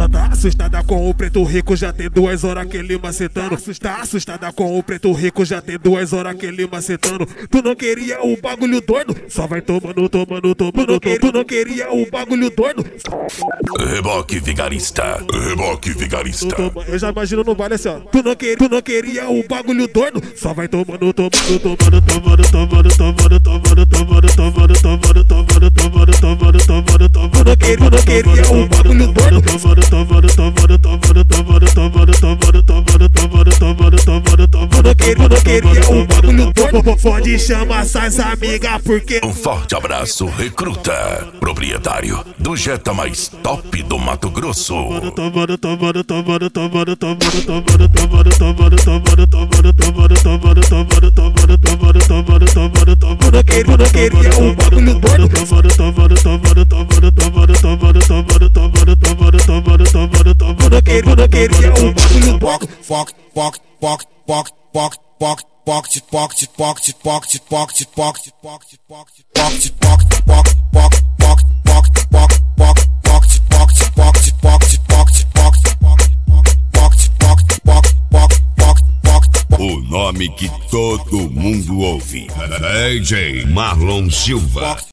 Ela tá assustada com o preto rico, já tem 2 horas que ele macetando. Tá assustada com o preto rico, já tem 2 horas que ele macetando. Tu não queria o bagulho doido? Só vai tomando. Tu não queria o bagulho doido? Reboque vigarista. Eu já imagino no baile assim, ó. Tu não queria o bagulho doido? Só vai tomando. Tu não queria o bagulho doido? Tu não queria o bagulho doido? Pode chamar essas amigas porque... Um forte abraço, recruta, proprietário do Jetta mais top do Mato Grosso. Tu não queria o bagulho doido? Tu não queria o bagulho O nome que todo mundo ouve. DJ Marlon Silva.